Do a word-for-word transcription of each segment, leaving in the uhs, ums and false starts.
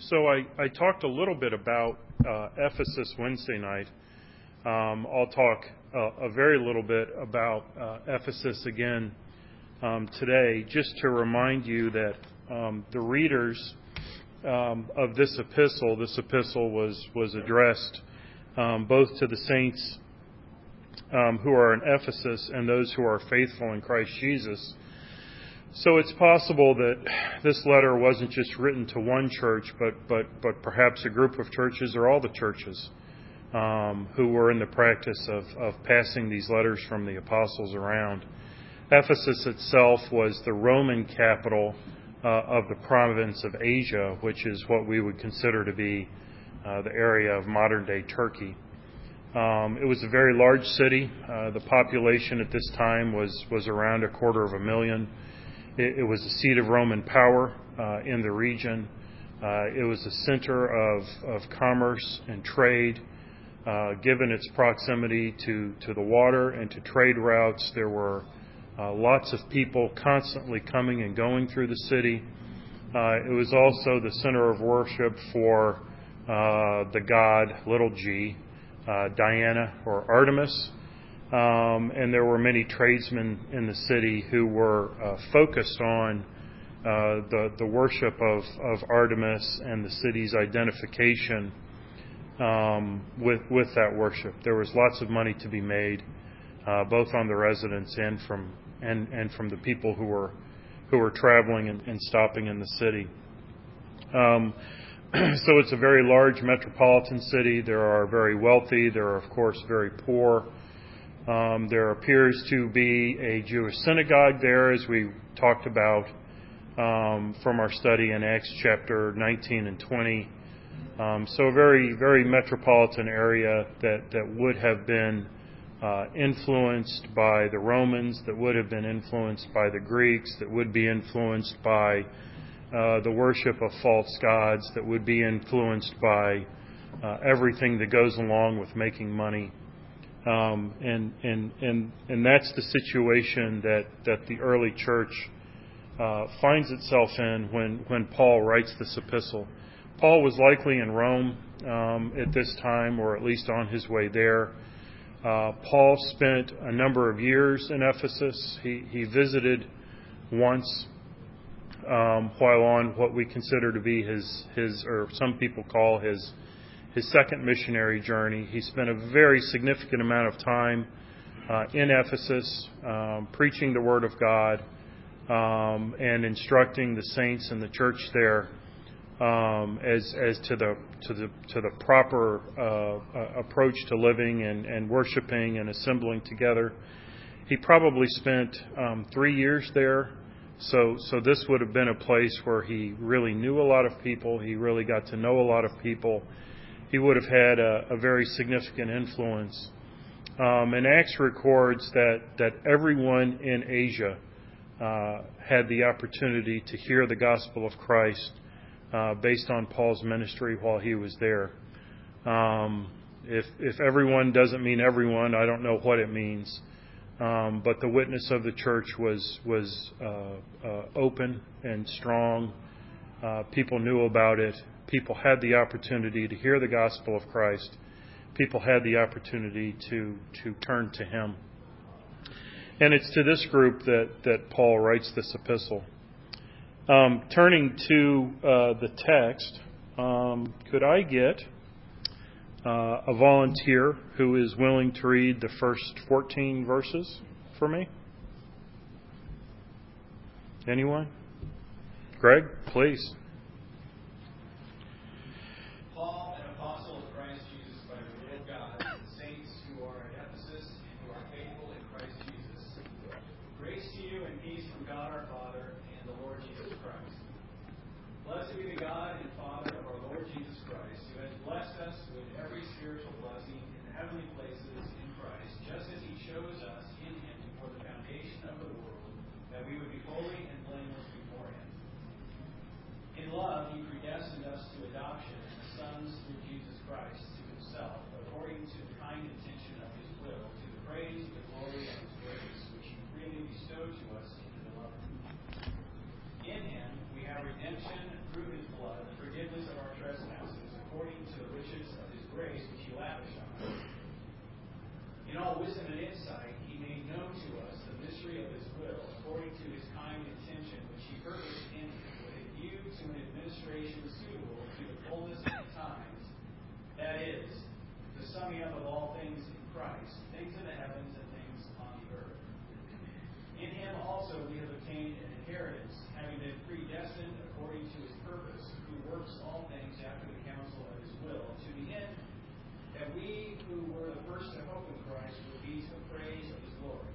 So I, I talked a little bit about uh, Ephesus Wednesday night. Um, I'll talk uh, a very little bit about uh, Ephesus again um, today, just to remind you that um, the readers um, of this epistle, this epistle was, was addressed um, both to the saints um, who are in Ephesus and those who are faithful in Christ Jesus. So it's possible that this letter wasn't just written to one church, but but but perhaps a group of churches or all the churches um, who were in the practice of, of passing these letters from the apostles around. Ephesus itself was the Roman capital uh, of the province of Asia, which is what we would consider to be uh, the area of modern-day Turkey. Um, it was a very large city. Uh, the population at this time was, was around a quarter of a million. It, it was a seat of Roman power uh, in the region. Uh, it was a center of, of commerce and trade. Uh, given its proximity to, to the water and to trade routes, there were uh, lots of people constantly coming and going through the city. Uh, it was also the center of worship for uh, the god, little g, uh, Diana or Artemis. Um, and there were many tradesmen in the city who were uh, focused on uh, the, the worship of, of Artemis and the city's identification um, with, with that worship. There was lots of money to be made, uh, both on the residents and from and, and from the people who were who were traveling and, and stopping in the city. Um, so it's a very large metropolitan city. There are very wealthy. There are, of course, very poor. Um, there appears to be a Jewish synagogue there, as we talked about um, from our study in Acts chapter nineteen and twenty. Um, so a very, very metropolitan area that, that would have been uh, influenced by the Romans, that would have been influenced by the Greeks, that would be influenced by uh, the worship of false gods, that would be influenced by uh, everything that goes along with making money. Um, and, and, and, and that's the situation that, that the early church uh, finds itself in when, when Paul writes this epistle. Paul was likely in Rome um, at this time, or at least on his way there. Uh, Paul spent a number of years in Ephesus. He, he visited once um, while on what we consider to be his, his, or some people call his his second missionary journey. He spent a very significant amount of time uh, in Ephesus, um, preaching the Word of God um, and instructing the saints in the church there um, as as to the to the to the proper uh, uh, approach to living and, and worshiping and assembling together. He probably spent um, three years there. So so this would have been a place where he really knew a lot of people. He really got to know a lot of people. He would have had a, a very significant influence. Um, and Acts records that, that everyone in Asia uh, had the opportunity to hear the gospel of Christ uh, based on Paul's ministry while he was there. Um, if, if everyone doesn't mean everyone, I don't know what it means. Um, but the witness of the church was, was uh, uh, open and strong. Uh, people knew about it. People had the opportunity to hear the gospel of Christ. People had the opportunity to, to turn to Him. And it's to this group that, that Paul writes this epistle. Um, turning to uh, the text, um, could I get uh, a volunteer who is willing to read the first fourteen verses for me? Anyone? Greg, please. Blessed be the God and Father of our Lord Jesus Christ, who has blessed us with every spiritual blessing in the heavenly places in Christ, just as He chose us in Him before the foundation of the world, that we would be holy and blameless before Him. In love, He predestined us to adoption as sons through Jesus Christ to Himself, according to the kind intention of His will, to the praise of the glory of His grace, which He freely bestowed to us in the Beloved. In Him we have redemption through His blood, the forgiveness of our trespasses, summing up of all things in Christ, things in the heavens and things on the earth. In him also we have obtained an inheritance, having been predestined according to his purpose, who works all things after the counsel of his will, to the end that we who were the first to hope in Christ would be to the praise of his glory.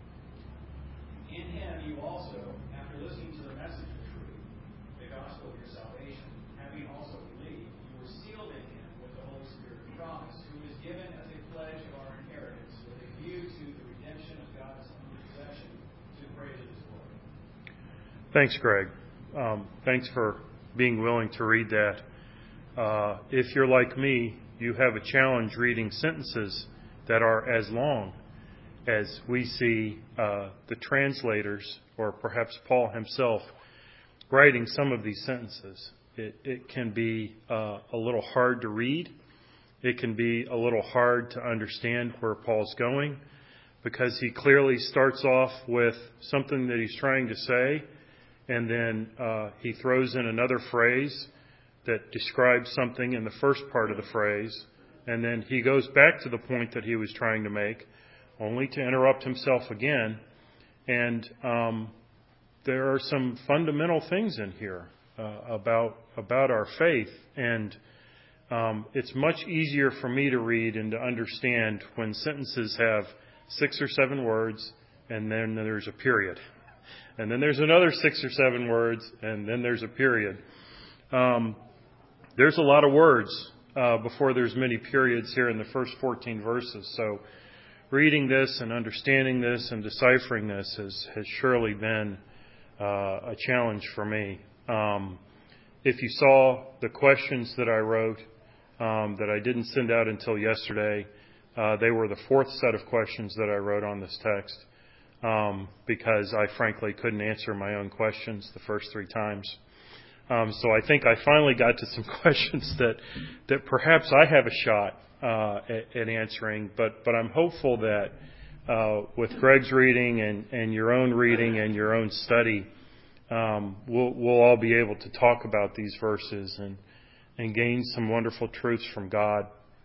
In him you also, after listening to the message of truth, the gospel of your salvation, having also believed, you were sealed in him with the Holy Spirit of promise, who is given as a pledge of our inheritance, with a view to the redemption of God's own possession, to the praise of his glory. Thanks, Greg. Um, thanks for being willing to read that. Uh, if you're like me, you have a challenge reading sentences that are as long as we see uh, the translators, or perhaps Paul himself, writing some of these sentences. It, it can be uh, a little hard to read. It can be a little hard to understand where Paul's going, because he clearly starts off with something that he's trying to say, and then uh, he throws in another phrase that describes something in the first part of the phrase, and then he goes back to the point that he was trying to make, only to interrupt himself again. And um, there are some fundamental things in here uh, about about our faith, and um, it's much easier for me to read and to understand when sentences have six or seven words, and then there's a period, and then there's another six or seven words, and then there's a period. Um, There's a lot of words uh, before there's many periods here in the first fourteen verses. So reading this and understanding this and deciphering this has, has surely been uh, a challenge for me. Um, if you saw the questions that I wrote um, that I didn't send out until yesterday, uh, they were the fourth set of questions that I wrote on this text um, because I frankly couldn't answer my own questions the first three times. Um, so I think I finally got to some questions that that perhaps I have a shot uh, at, at answering, but but I'm hopeful that uh, with Greg's reading and, and your own reading and your own study, um, we'll we'll all be able to talk about these verses and and gain some wonderful truths from God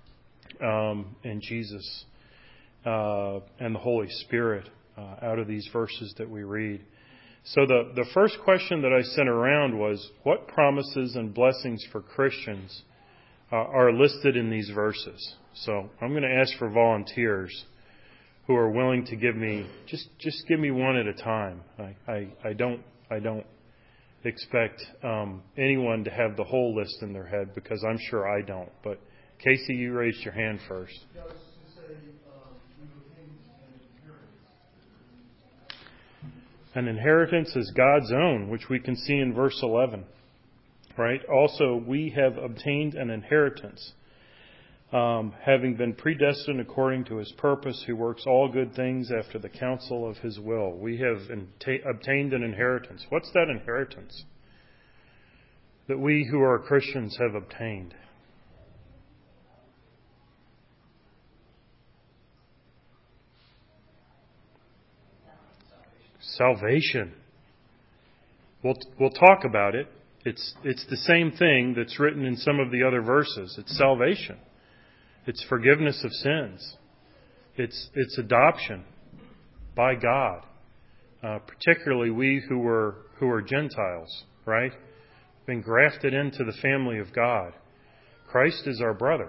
um, and Jesus uh, and the Holy Spirit uh, out of these verses that we read. So the, the first question that I sent around was, what promises and blessings for Christians uh, are listed in these verses? So I'm going to ask for volunteers who are willing to give me, just just give me one at a time. I, I, I don't I don't expect um, anyone to have the whole list in their head, because I'm sure I don't. But Casey, you raised your hand first. An inheritance is God's own, which we can see in verse eleven, right? Also, we have obtained an inheritance, um, having been predestined according to his purpose, who works all good things after the counsel of his will. We have enta- obtained an inheritance. What's that inheritance that we who are Christians have obtained? Salvation. We'll we'll talk about it. It's it's the same thing that's written in some of the other verses. It's salvation. It's forgiveness of sins. It's it's adoption by God. Uh, particularly we who were who are Gentiles, right? Been grafted into the family of God. Christ is our brother.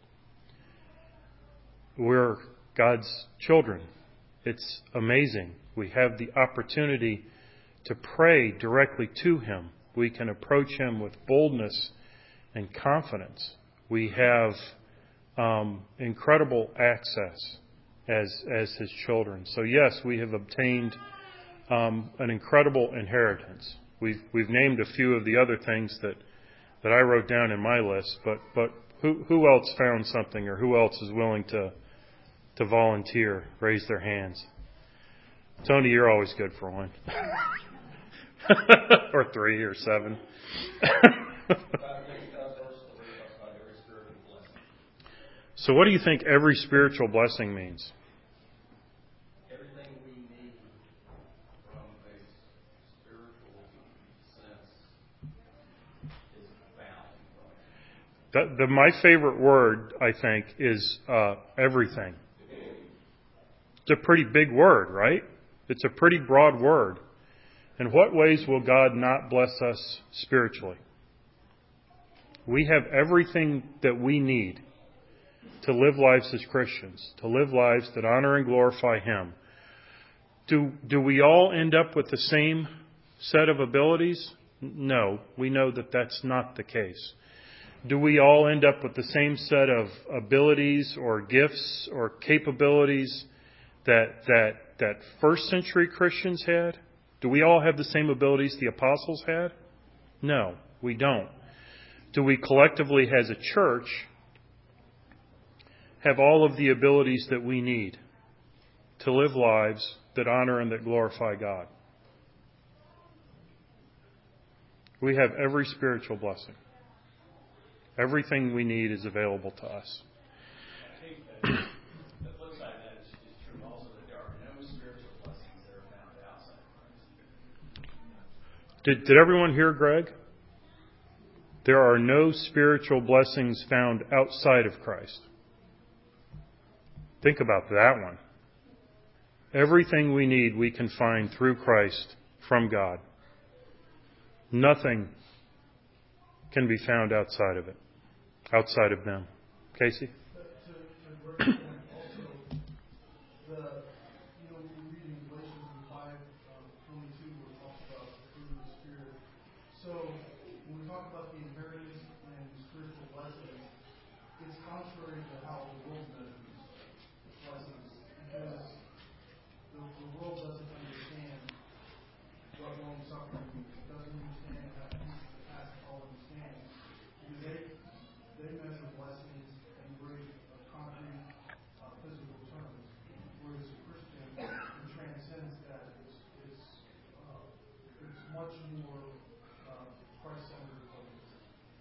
We're God's children. It's amazing. We have the opportunity to pray directly to him. We can approach him with boldness and confidence. We have um, incredible access as as his children. So yes, we have obtained um, an incredible inheritance. We've we've named a few of the other things that, that I wrote down in my list, but but who who else found something, or who else is willing to to volunteer, raise their hands? Tony, you're always good for one. Or three or seven. So what do you think every spiritual blessing means? Everything we need from a spiritual sense is found in The, the, my favorite word, I think, is uh, everything. It's a pretty big word, right? It's a pretty broad word. In what ways will God not bless us spiritually? We have everything that we need to live lives as Christians, to live lives that honor and glorify Him. Do, do we all end up with the same set of abilities? No, we know that that's not the case. Do we all end up with the same set of abilities or gifts or capabilities that that that first century Christians had? Do we all have the same abilities the apostles had? No, we don't. Do we collectively as a church have all of the abilities that we need to live lives that honor and that glorify God? We have every spiritual blessing. Everything we need is available to us. I think that the flip side of that is, is true also that there are no spiritual blessings that are found outside of Christ. Did, did everyone hear Greg? There are no spiritual blessings found outside of Christ. Think about that one. Everything we need we can find through Christ from God. Nothing can be found outside of it, outside of them. Casey? But to, to Greg's point also, the, you know, we read in Galatians five twenty-two where it talks about the fruit of the Spirit. So when we talk about the inheritance and spiritual blessings, it's contrary to how the world measures blessings, because the, the world doesn't understand what long suffering means. It doesn't understand how peace surpasses all understanding. Because they they measure blessings in very uh, concrete uh, physical terms, whereas a Christian who transcends that is is uh, it's much more uh, Christ-centered focus.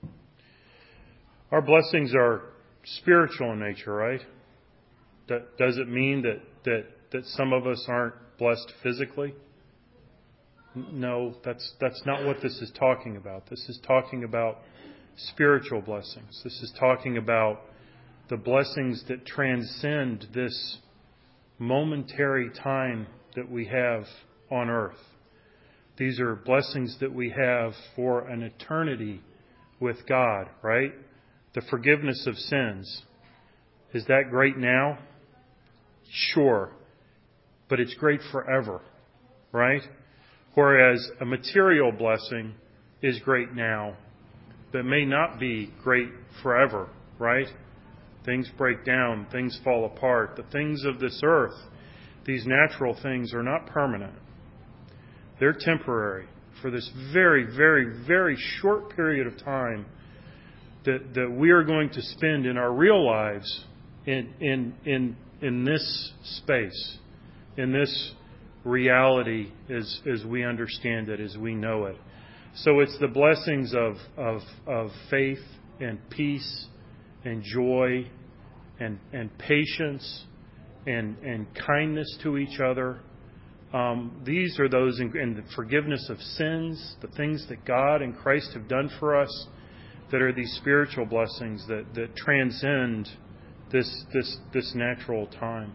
Our blessings are spiritual in nature, right? That, does it mean that, that, that some of us aren't blessed physically? No, that's that's not what this is talking about. This is talking about spiritual blessings. This is talking about the blessings that transcend this momentary time that we have on earth. These are blessings that we have for an eternity with God, right? The forgiveness of sins. Is that great now? Sure. But it's great forever, right? Whereas a material blessing is great now, but may not be great forever, right? Things break down, things fall apart. The things of this earth, these natural things, are not permanent. They're temporary for this very, very, very short period of time that, that we are going to spend in our real lives in in in in this space, in this reality as as we understand it, as we know it. So it's the blessings of of, of faith and peace and joy and and patience and and kindness to each other. Um, these are those in, in the forgiveness of sins, the things that God and Christ have done for us, that are these spiritual blessings that, that transcend this this this natural time.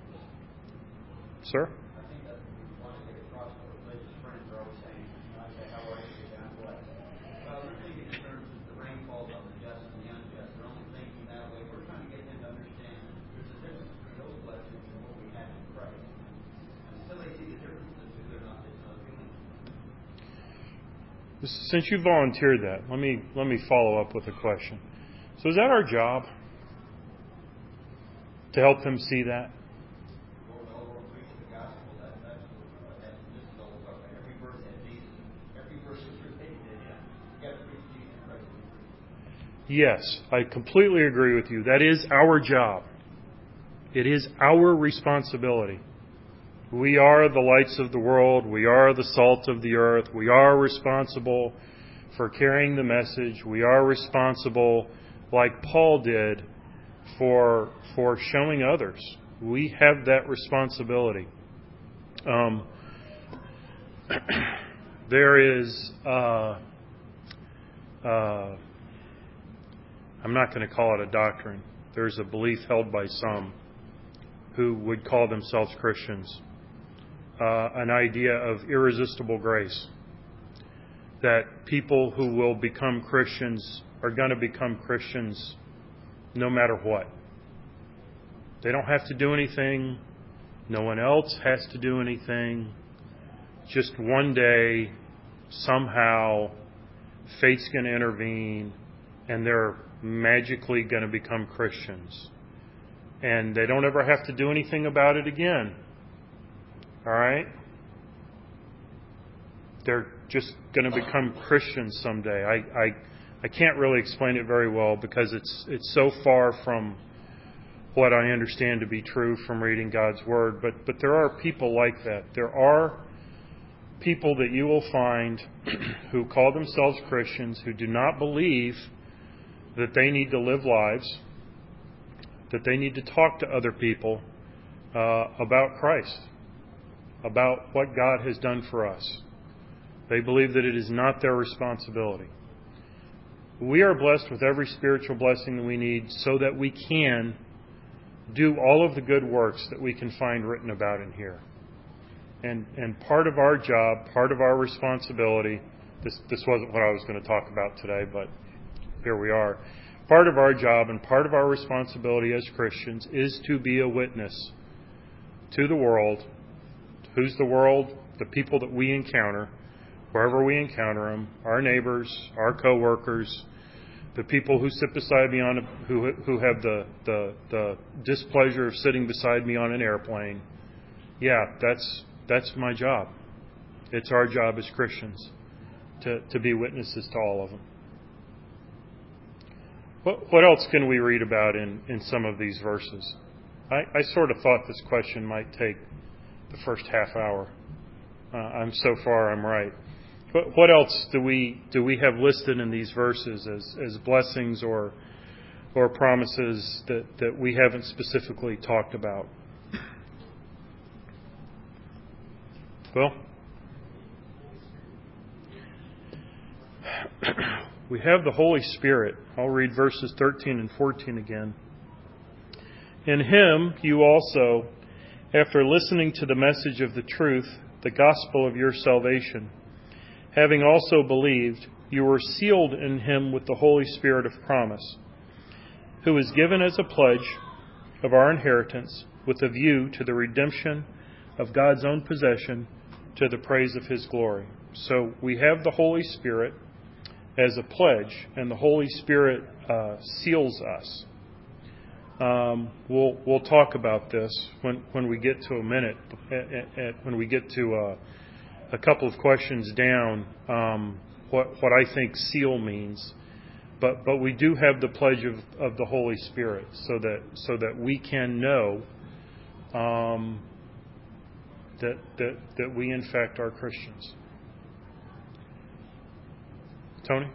Sir? I think that we want to get across what religious friends are always saying. I say, how are you? I'm blessed. Well, they're thinking in terms of the rain falls on the just and the unjust. They're only thinking that way. We're trying to get them to understand there's a difference between those blessings and what we have in Christ. Until they see the difference in the two, they're not getting another feeling. Since you volunteered that, let me let me follow up with a question. So is that our job? To help them see that? Yes, I completely agree with you. That is our job. It is our responsibility. We are the lights of the world. We are the salt of the earth. We are responsible for carrying the message. We are responsible, like Paul did, for for showing others. We have that responsibility. Um, there is, uh, uh, I'm not going to call it a doctrine. There's a belief held by some who would call themselves Christians, uh, an idea of irresistible grace, that people who will become Christians are going to become Christians no matter what. They don't have to do anything. No one else has to do anything. Just one day, somehow, fate's going to intervene, and they're magically going to become Christians. And they don't ever have to do anything about it again. All right? They're just going to become Christians someday. I, I I can't really explain it very well because it's it's so far from what I understand to be true from reading God's Word. But but there are people like that. There are people that you will find who call themselves Christians who do not believe that they need to live lives, that they need to talk to other people uh, about Christ, about what God has done for us. They believe that it is not their responsibility. We are blessed with every spiritual blessing that we need so that we can do all of the good works that we can find written about in here. And and part of our job, part of our responsibility, this this wasn't what I was going to talk about today, but here we are. Part of our job and part of our responsibility as Christians is to be a witness to the world. Who's the world? The people that we encounter, wherever we encounter them, our neighbors, our co-workers, the people who sit beside me on a, who who have the, the the displeasure of sitting beside me on an airplane. Yeah, that's that's my job. It's our job as Christians to, to be witnesses to all of them. What, what else can we read about in, in some of these verses? I, I sort of thought this question might take the first half hour. Uh, I'm so far I'm right. But what else do we do we have listed in these verses as, as blessings or or promises that, that we haven't specifically talked about? Well, we have the Holy Spirit. I'll read verses thirteen and fourteen again. In Him you also, after listening to the message of the truth, the gospel of your salvation, having also believed, you were sealed in Him with the Holy Spirit of promise, who is given as a pledge of our inheritance with a view to the redemption of God's own possession to the praise of His glory. So we have the Holy Spirit as a pledge, and the Holy Spirit uh, seals us. Um, we'll we'll talk about this when, when we get to a minute, at, at, when we get to uh, a couple of questions down, um, what what I think seal means. But but we do have the pledge of, of the Holy Spirit, so that so that we can know um, that that that we in fact are Christians. Tony?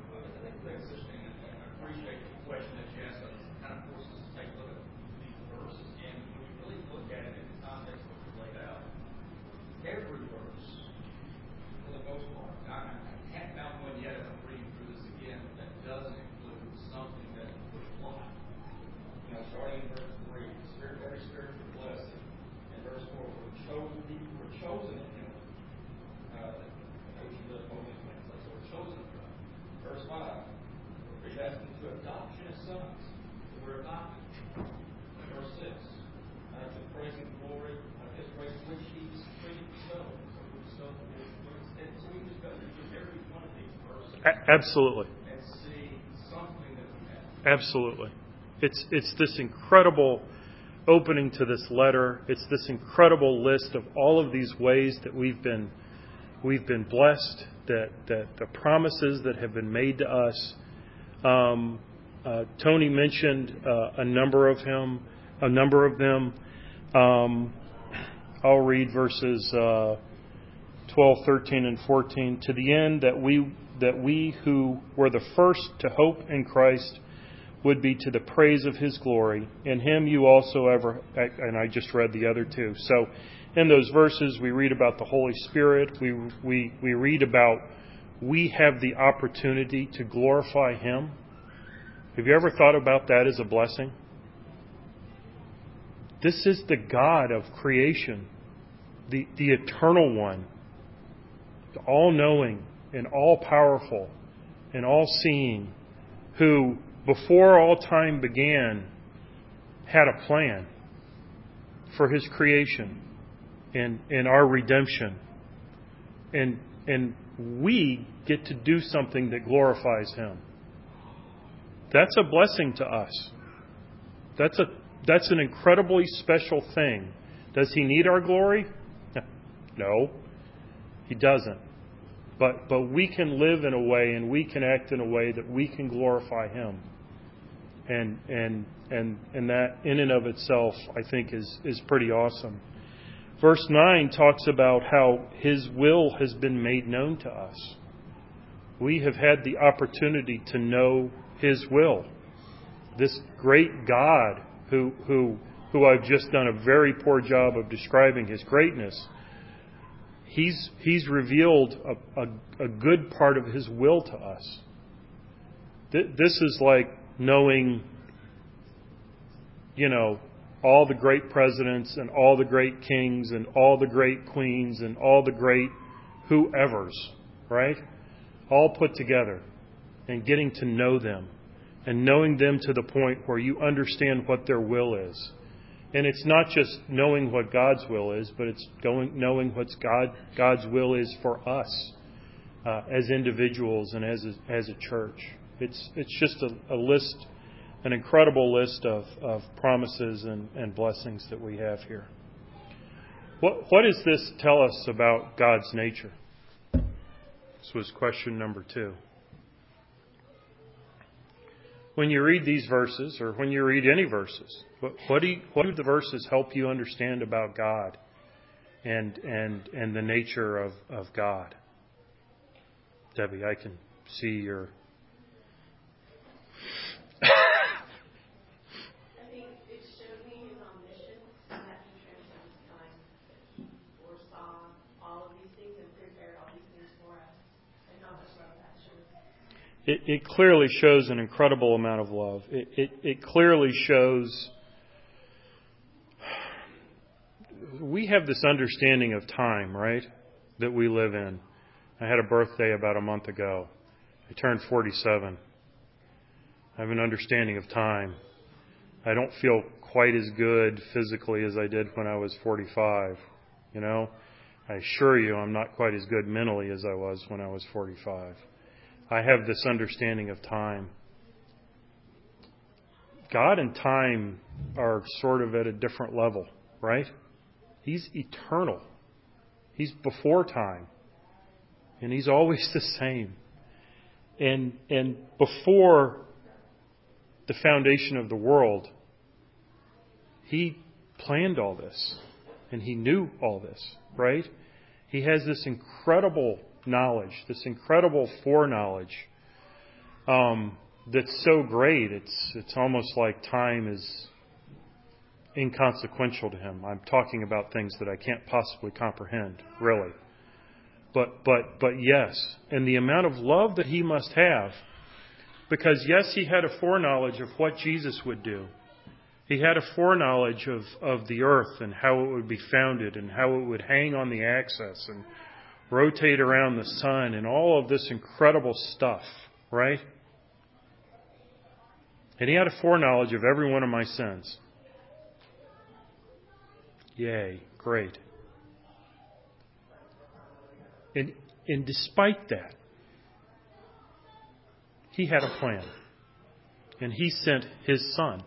Absolutely. Absolutely. It's it's this incredible opening to this letter. It's this incredible list of all of these ways that we've been we've been blessed, that, that the promises that have been made to us. Um, uh, Tony mentioned uh, a number of him, a number of them. Um, I'll read verses uh, twelve, thirteen, and fourteen. To the end that we that we who were the first to hope in Christ would be to the praise of His glory. In Him you also ever, and I just read the other two. So in those verses we read about the Holy Spirit. We we we read about we have the opportunity to glorify Him. Have you ever thought about that as a blessing? This is the God of creation, the, the eternal one, the all-knowing and all-powerful and all-seeing, who, before all time began, had a plan for His creation and, and our redemption. And, and we get to do something that glorifies Him. That's a blessing to us. That's a that's an incredibly special thing. Does He need our glory? No, He doesn't. But but we can live in a way and we can act in a way that we can glorify Him. And and and and that in and of itself, I think, is is pretty awesome. Verse nine talks about how His will has been made known to us. We have had the opportunity to know His will. This great God who who who I've just done a very poor job of describing His greatness, He's He's revealed a, a, a good part of His will to us. Th- this is like knowing, you know, all the great presidents and all the great kings and all the great queens and all the great whoever's, right? All put together, and getting to know them and knowing them to the point where you understand what their will is. And it's not just knowing what God's will is, but it's going, knowing what God, God's will is for us uh, as individuals and as a, as a church. It's it's just a, a list, an incredible list of, of promises and, and blessings that we have here. What what does this tell us about God's nature? This was question number two. When you read these verses, or when you read any verses, what, what do you, what do the verses help you understand about God and and and the nature of, of God? Debbie, I can see your. I think it showed me His omniscience, and that He transcends time. He foresaw all of these things and prepared all these things for us. And how much love that shows. It, it clearly shows an incredible amount of love. It, it, it clearly shows we have this understanding of time, right, that we live in. I had a birthday about a month ago. I turned forty-seven. I have an understanding of time. I don't feel quite as good physically as I did when I was forty-five. You know, I assure you I'm not quite as good mentally as I was when I was forty-five. I have this understanding of time. God and time are sort of at a different level, right? He's eternal. He's before time. And He's always the same. And and before the foundation of the world, He planned all this. And He knew all this, right? He has this incredible knowledge, this incredible foreknowledge um, that's so great, it's it's almost like time is inconsequential to Him. I'm talking about things that I can't possibly comprehend, really. But but but yes, and the amount of love that He must have, because yes, He had a foreknowledge of what Jesus would do. He had a foreknowledge of, of the earth and how it would be founded and how it would hang on the axis and rotate around the sun and all of this incredible stuff, right? And He had a foreknowledge of every one of my sins. Yay, great. And, and despite that, He had a plan. And He sent His Son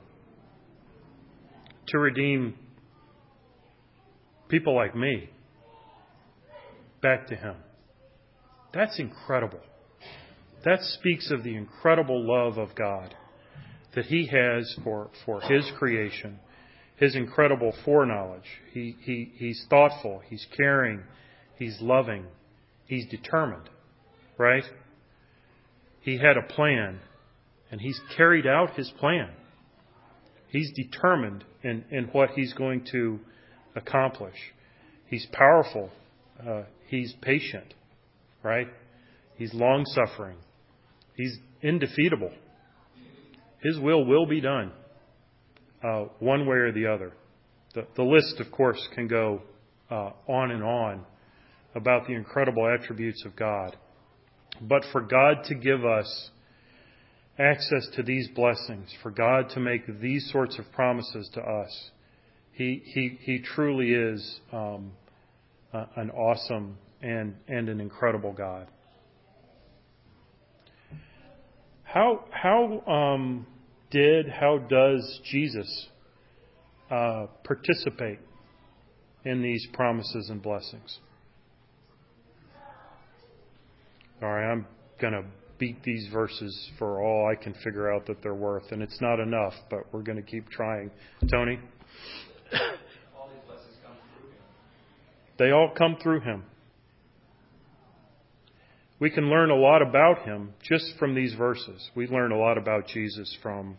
to redeem people like me back to Him. That's incredible. That speaks of the incredible love of God that He has for, for His creation, His incredible foreknowledge. He, he, he's thoughtful, He's caring, He's loving, He's determined, right? He had a plan, and He's carried out His plan. He's determined in, in what He's going to accomplish. He's powerful. Uh, he's patient, right? He's long-suffering. He's indefeatable. His will will be done, uh, one way or the other. The, the list, of course, can go uh, on and on about the incredible attributes of God. But for God to give us access to these blessings, for God to make these sorts of promises to us, He He, he truly is um, uh, an awesome and, and an incredible God. How how um, did, how does Jesus uh, participate in these promises and blessings? All right, I'm going to beat these verses for all I can figure out that they're worth, and it's not enough, but we're going to keep trying. Tony? All these blessings come through Him. They all come through Him. We can learn a lot about Him just from these verses. We learn a lot about Jesus from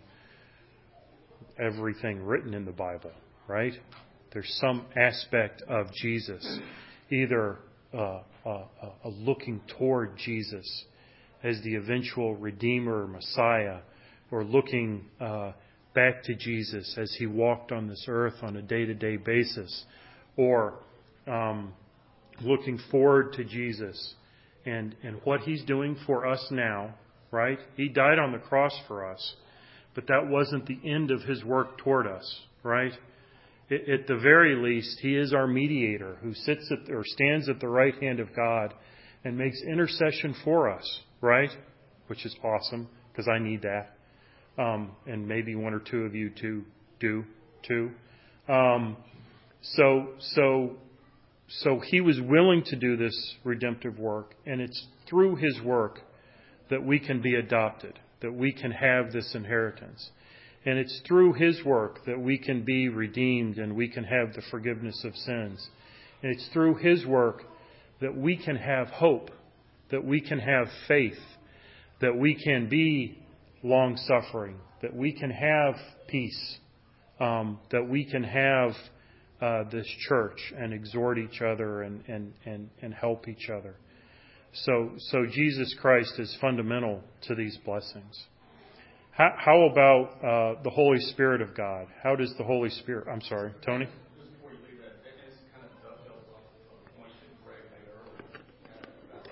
everything written in the Bible, right? There's some aspect of Jesus, either uh, uh, uh, looking toward Jesus as the eventual Redeemer, Messiah, or looking uh, back to Jesus as He walked on this earth on a day-to-day basis, or um, looking forward to Jesus and, and what He's doing for us now, right? He died on the cross for us, but that wasn't the end of His work toward us, right? It, at the very least, He is our mediator who sits at, or stands at the right hand of God and makes intercession for us, right? Which is awesome, because I need that. Um, and maybe one or two of you too do too. Um, so, so, so He was willing to do this redemptive work, and it's through His work that we can be adopted, that we can have this inheritance. And it's through His work that we can be redeemed and we can have the forgiveness of sins. And it's through His work that we can have hope, that we can have faith, that we can be long-suffering, that we can have peace, um, that we can have uh, this church and exhort each other and, and, and, and help each other. So, so Jesus Christ is fundamental to these blessings. How, how about uh, the Holy Spirit of God? How does the Holy Spirit... I'm sorry, Tony? Just before you leave that, and this kind of dovetails off of the point that Greg made earlier about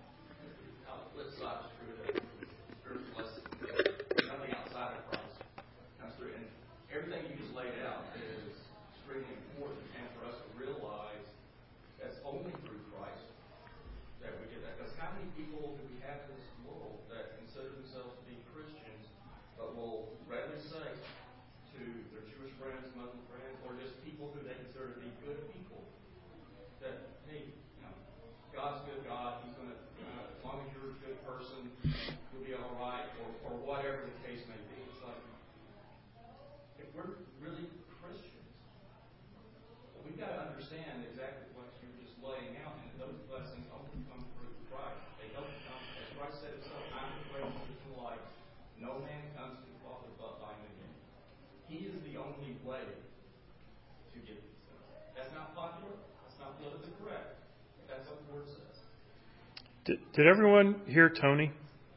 uh, how the flip side is true, that Spirit's blessing, nothing outside of Christ comes through. And everything you just laid out is extremely important, and for us to realize that's only through Christ that we get that. Because how many people do we have in this world that consider themselves to be Christians, but will rather say to their Jewish friends, Muslim friends, or just people who they consider to be good people, that, hey, you know, God's a good God, He's going to, uh, as long as you're a good person, you'll be all right, or, or whatever the case may be. It's like, if we're really Christians, we've got to understand exactly what you're just laying out, and those blessings only come through Christ. They don't come, as Christ said Himself, I'm the way, truth, and life. No man comes to the Father but by me. He is the only way to get these things. That's not popular. That's not politically correct. But that's what the Word says. Did, did everyone hear Tony?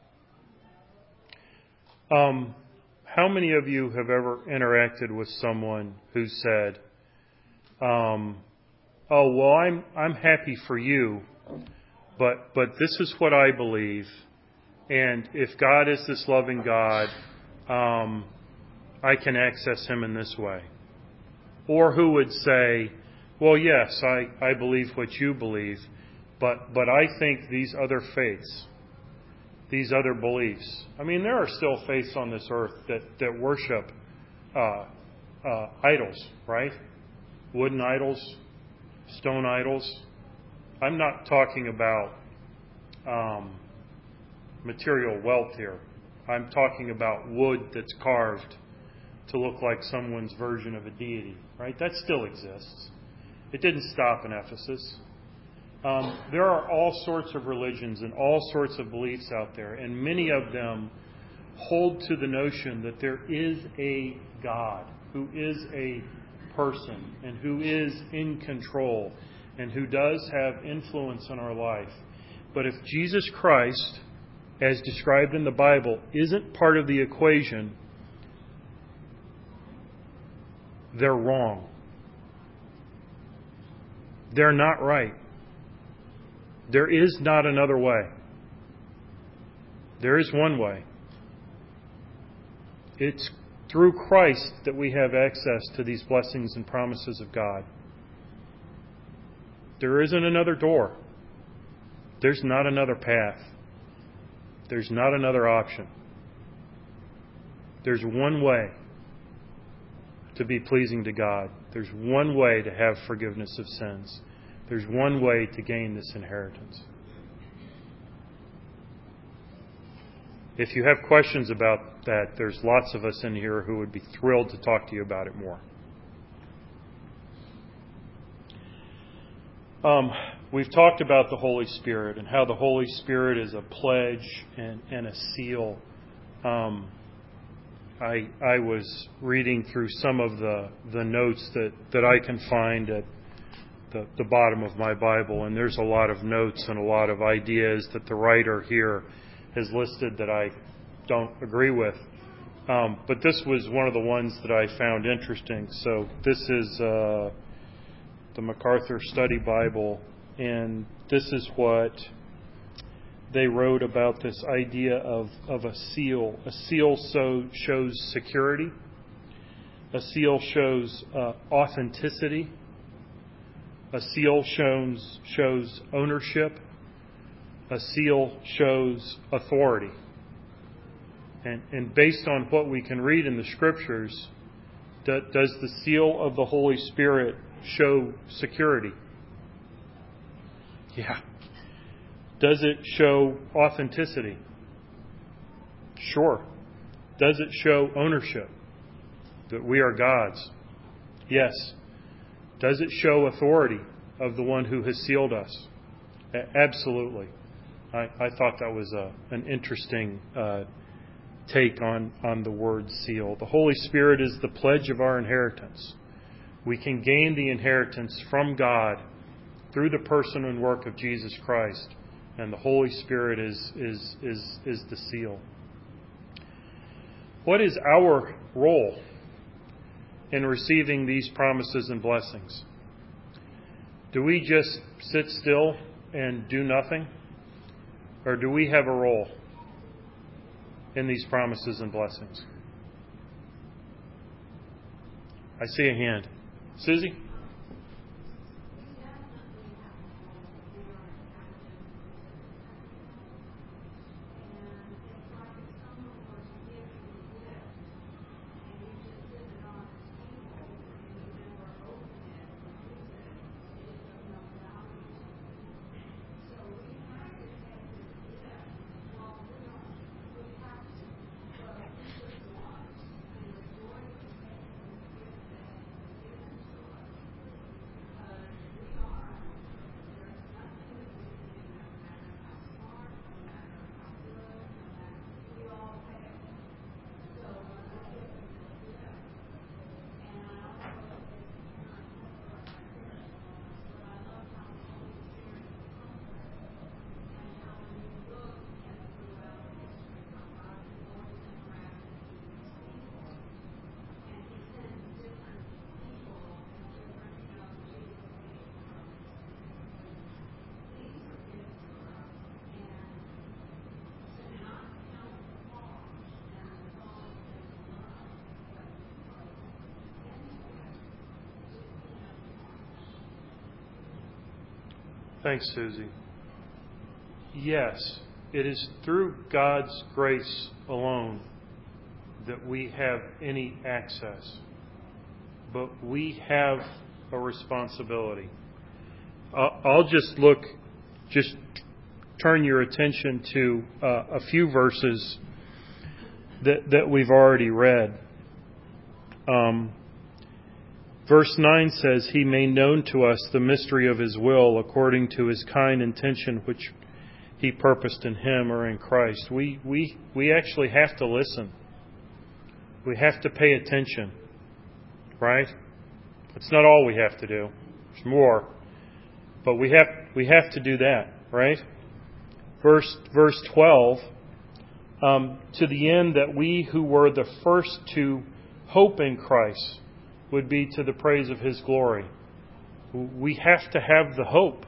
Um, how many of you have ever interacted with someone who said, um, "Oh, well, I'm I'm happy for you, but but this is what I believe." And if God is this loving God, um, I can access Him in this way. Or who would say, well, yes, I, I believe what you believe, but, but I think these other faiths, these other beliefs. I mean, there are still faiths on this earth that, that worship uh, uh, idols, right? Wooden idols, stone idols. I'm not talking about... Um, material wealth here. I'm talking about wood that's carved to look like someone's version of a deity, right? That still exists. It didn't stop in Ephesus. Um, there are all sorts of religions and all sorts of beliefs out there, and many of them hold to the notion that there is a God who is a person and who is in control and who does have influence on our life. But if Jesus Christ, as described in the Bible, isn't part of the equation, they're wrong. They're not right. There is not another way. There is one way. It's through Christ that we have access to these blessings and promises of God. There isn't another door. There's not another path. There's not another option. There's one way to be pleasing to God. There's one way to have forgiveness of sins. There's one way to gain this inheritance. If you have questions about that, there's lots of us in here who would be thrilled to talk to you about it more. Um, we've talked about the Holy Spirit and how the Holy Spirit is a pledge and, and a seal. Um, I I was reading through some of the, the notes that, that I can find at the, the bottom of my Bible, and there's a lot of notes and a lot of ideas that the writer here has listed that I don't agree with. Um, but this was one of the ones that I found interesting. So this is uh, the MacArthur Study Bible, and this is what they wrote about this idea of, of a seal. A seal so shows security. A seal shows uh, authenticity. A seal shows, shows ownership. A seal shows authority. And, and based on what we can read in the Scriptures, that, does the seal of the Holy Spirit show security? Yeah. Does it show authenticity? Sure. Does it show ownership? That we are God's? Yes. Does it show authority of the one who has sealed us? A- absolutely. I, I thought that was a, an interesting uh, take on, on the word seal. The Holy Spirit is the pledge of our inheritance. We can gain the inheritance from God through the person and work of Jesus Christ, and the Holy Spirit is is is is the seal. What is our role in receiving these promises and blessings? Do we just sit still and do nothing? Or do we have a role in these promises and blessings? I see a hand. Susie? Thanks, Susie. Yes, it is through God's grace alone that we have any access. But we have a responsibility. I'll just look, just turn your attention to uh, a few verses that, that we've already read. Um, Verse nine says, He made known to us the mystery of His will according to His kind intention which He purposed in Him or in Christ. We we we actually have to listen. We have to pay attention. Right? It's not all we have to do. There's more. But we have we have to do that, right? Verse verse twelve, um, to the end that we who were the first to hope in Christ would be to the praise of His glory. We have to have the hope.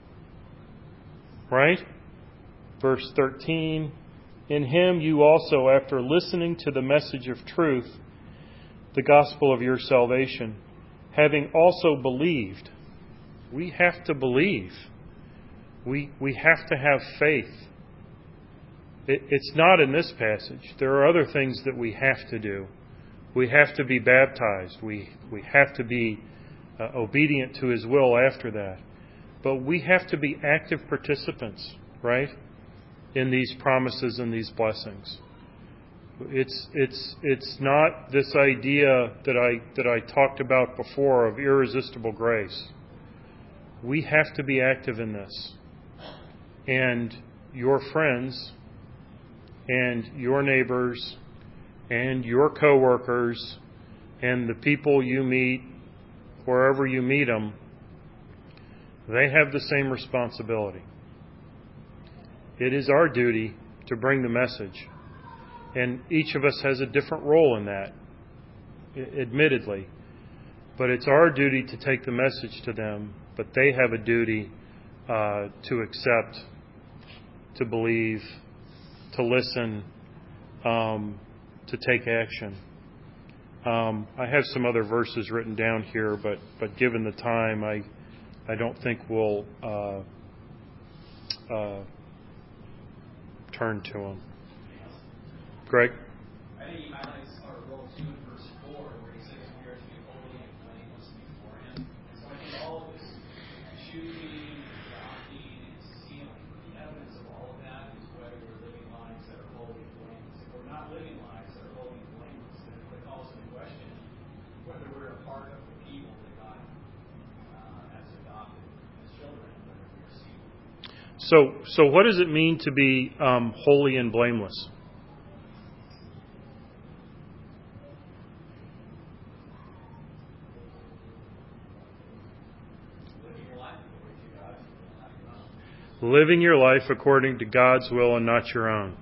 Right? Verse thirteen, in Him you also, after listening to the message of truth, the gospel of your salvation, having also believed. We have to believe. We, we have to have faith. It, it's not in this passage. There are other things that we have to do. We have to be baptized. We, we have to be uh, obedient to His will after that. But we have to be active participants, right, in these promises and these blessings. It's it's it's not this idea that I that I talked about before of irresistible grace. We have to be active in this. And your friends and your neighbors and your coworkers and the people you meet, wherever you meet them, they have the same responsibility. It is our duty to bring the message. And each of us has a different role in that, admittedly. But it's our duty to take the message to them, but they have a duty uh, to accept, to believe, to listen, um, to take action. Um, I have some other verses written down here, but, but given the time, I I don't think we'll uh, uh, turn to them. Greg? I think he highlights our role too in verse four, where he says we are to be holy and blameless before Him. And so I think all of this choosing, adopting, and sealing, the evidence of all of that is whether we're living lives that are holy and blameless. If we're not living lives that are holy and blameless, then it calls into question whether we're a part of the people that God uh, has adopted as children, whether we're sealed. So, so what does it mean to be um, holy and blameless? Living your life according to God's will and not your own.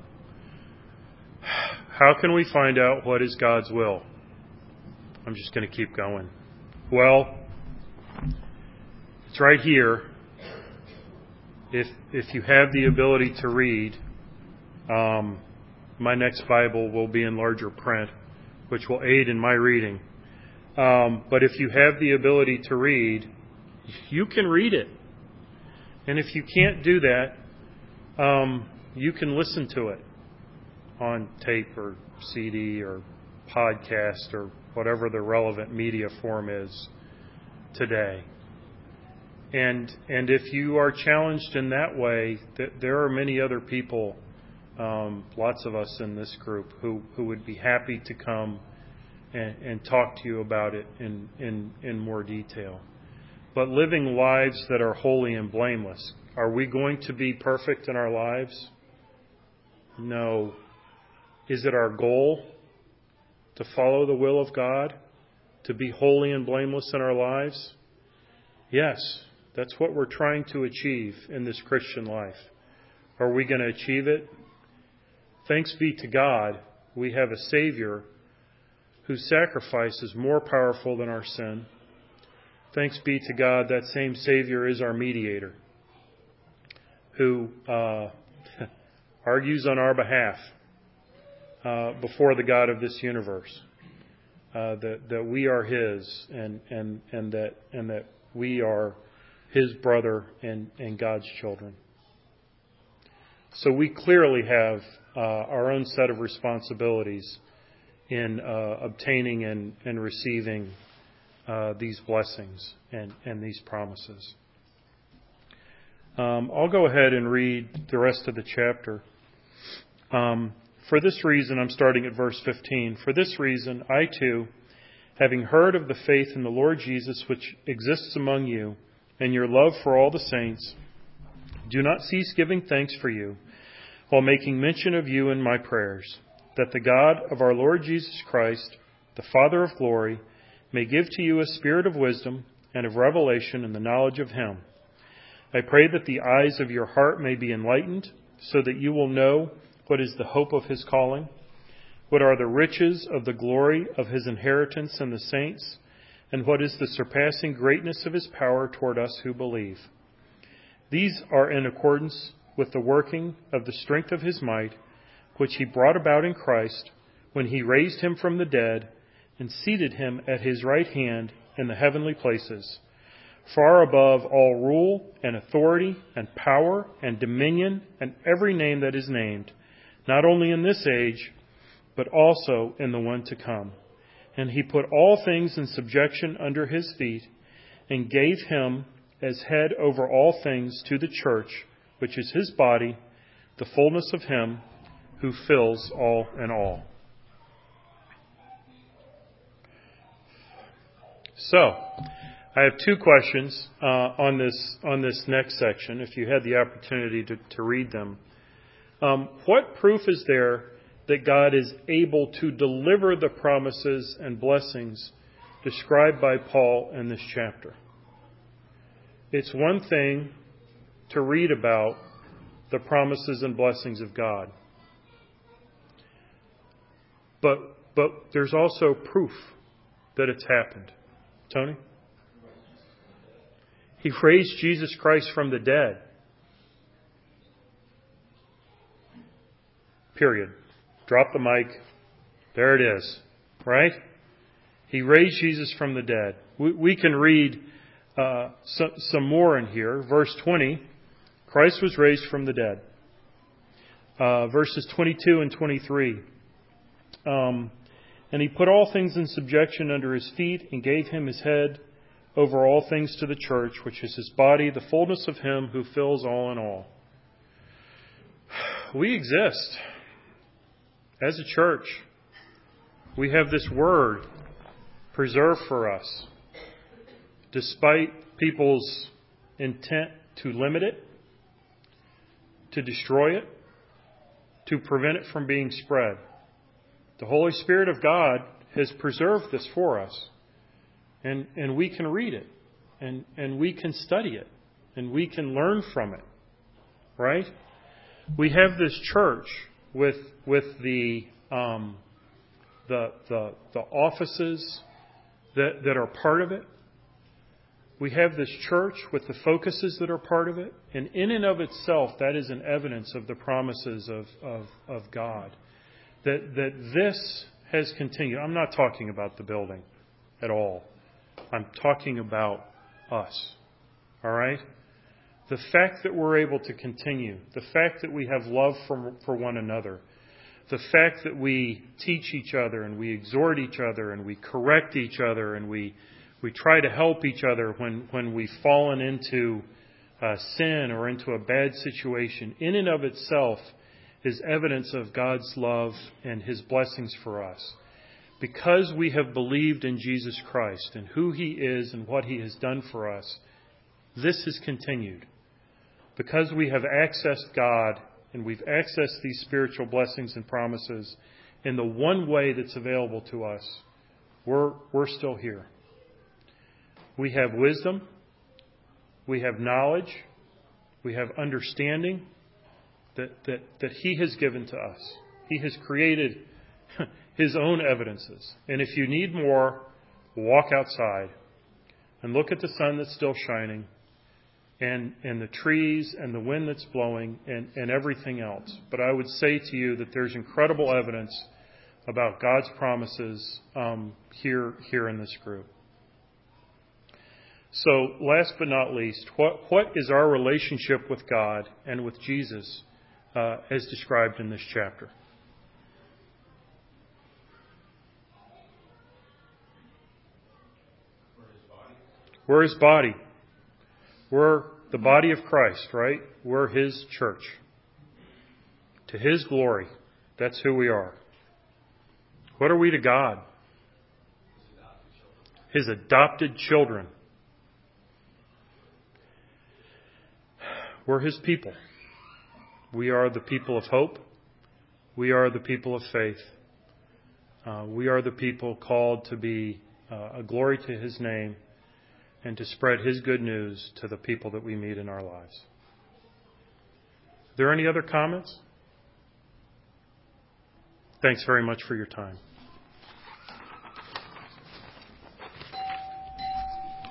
How can we find out what is God's will? I'm just going to keep going. Well, it's right here. If if you have the ability to read, um, my next Bible will be in larger print, which will aid in my reading. Um, but if you have the ability to read, you can read it. And if you can't do that, um, you can listen to it on tape or C D or podcast or whatever the relevant media form is today. And and if you are challenged in that way, th- there are many other people, um, lots of us in this group, who, who would be happy to come and, and talk to you about it in, in, in more detail. But living lives that are holy and blameless. Are we going to be perfect in our lives? No. Is it our goal to follow the will of God? To be holy and blameless in our lives? Yes. That's what we're trying to achieve in this Christian life. Are we going to achieve it? Thanks be to God, we have a Savior whose sacrifice is more powerful than our sin. Thanks be to God, that same Savior is our mediator, who uh, argues on our behalf uh, before the God of this universe, uh, that that we are His, and and and that and that we are His brother and and God's children. So we clearly have uh, our own set of responsibilities in uh, obtaining and and receiving Uh, these blessings and, and these promises. Um, I'll go ahead and read the rest of the chapter. Um, for this reason, I'm starting at verse fifteen. For this reason, I too, having heard of the faith in the Lord Jesus which exists among you, and your love for all the saints, do not cease giving thanks for you, while making mention of you in my prayers, that the God of our Lord Jesus Christ, the Father of glory, may give to you a spirit of wisdom and of revelation in the knowledge of Him. I pray that the eyes of your heart may be enlightened, so that you will know what is the hope of His calling, what are the riches of the glory of His inheritance in the saints, and what is the surpassing greatness of his power toward us who believe. These are in accordance with the working of the strength of his might, which he brought about in Christ when he raised him from the dead and seated him at his right hand in the heavenly places, far above all rule and authority and power and dominion and every name that is named, not only in this age, but also in the one to come. And he put all things in subjection under his feet and gave him as head over all things to the church, which is his body, the fullness of him who fills all in all. So, I have two questions uh, on this on this next section, if you had the opportunity to, to read them. Um, what proof is there that God is able to deliver the promises and blessings described by Paul in this chapter? It's one thing to read about the promises and blessings of God. But but there's also proof that it's happened. Tony? He raised Jesus Christ from the dead. Period. Drop the mic. There it is. Right? He raised Jesus from the dead. We, we can read uh, some, some more in here. Verse twenty, Christ was raised from the dead. Uh, verses twenty-two and twenty-three. Um, and he put all things in subjection under his feet and gave him his head over all things to the church, which is his body, the fullness of him who fills all in all. We exist as a church. We have this word preserved for us, despite people's intent to limit it, to destroy it, to prevent it from being spread. The Holy Spirit of God has preserved this for us. And and we can read it. And, and we can study it. And we can learn from it. Right? We have this church with with the um, the the the offices that that are part of it. We have this church with the focuses that are part of it. And in and of itself, that is an evidence of the promises of, of, of God. That that this has continued. I'm not talking about the building at all. I'm talking about us. All right? The fact that we're able to continue, the fact that we have love for, for one another, the fact that we teach each other and we exhort each other and we correct each other and we we try to help each other when, when we've fallen into uh, sin or into a bad situation, in and of itself is evidence of God's love and His blessings for us. Because we have believed in Jesus Christ and who He is and what He has done for us, this has continued. Because we have accessed God and we've accessed these spiritual blessings and promises in the one way that's available to us, we're, we're still here. We have wisdom, we have knowledge, we have understanding that, that, that He has given to us. He has created His own evidences. And if you need more, walk outside and look at the sun that's still shining and, and the trees and the wind that's blowing and, and everything else. But I would say to you that there's incredible evidence about God's promises um, here, here in this group. So last but not least, what, what is our relationship with God and with Jesus uh, as described in this chapter? We're His body. We're the body of Christ, right? We're His church. To His glory. That's who we are. What are we to God? His adopted children. We're His people. We are the people of hope. We are the people of faith. Uh, we are the people called to be uh, a glory to His name and to spread His good news to the people that we meet in our lives. Are there any other comments? Thanks very much for your time.